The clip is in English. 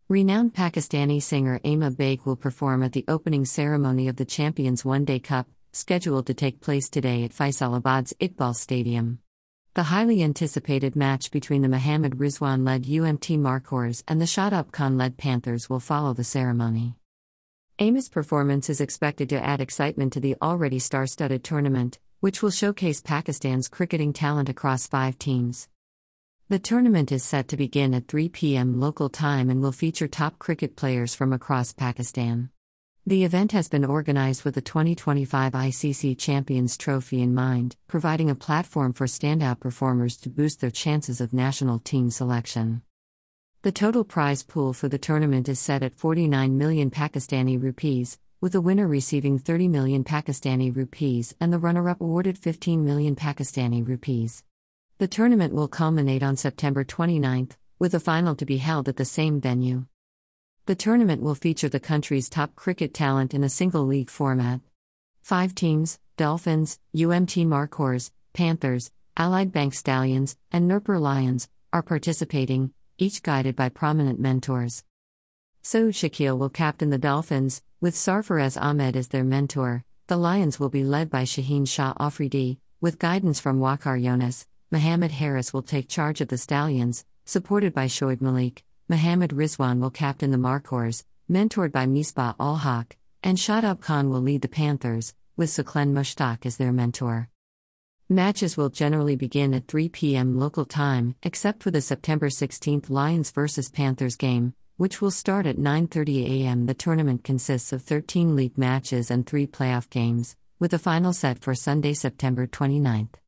Renowned Pakistani singer Aima Baig will perform at the opening ceremony of the Champions One Day Cup, scheduled to take place today at Faisalabad's Iqbal Stadium. The highly anticipated match between the Mohammad Rizwan-led UMT Markhors and the Shadab Khan-led Panthers will follow the ceremony. Aima's performance is expected to add excitement to the already star-studded tournament, which will showcase Pakistan's cricketing talent across 5 teams. The tournament is set to begin at 3 p.m. local time and will feature top cricket players from across Pakistan. The event has been organized with the 2025 ICC Champions Trophy in mind, providing a platform for standout performers to boost their chances of national team selection. The total prize pool for the tournament is set at 49 million Pakistani rupees, with the winner receiving 30 million Pakistani rupees and the runner-up awarded 15 million Pakistani rupees. The tournament will culminate on September 29, with a final to be held at the same venue. The tournament will feature the country's top cricket talent in a single league format. 5 teams, Dolphins, UMT Markhors, Panthers, Allied Bank Stallions, and Nurpur Lions, are participating, each guided by prominent mentors. Saud Shakil will captain the Dolphins, with Sarfaraz Ahmed as their mentor. The Lions will be led by Shaheen Shah Afridi, with guidance from Waqar Younis. Mohammad Harris will take charge of the Stallions, supported by Shoaib Malik. Mohammad Rizwan will captain the Markhors, mentored by Misbah ul Haq, and Shadab Khan will lead the Panthers, with Saqlain Mushtaq as their mentor. Matches will generally begin at 3 p.m. local time, except for the September 16 Lions vs Panthers game, which will start at 9:30 a.m. The tournament consists of 13 league matches and 3 playoff games, with a final set for Sunday, September 29.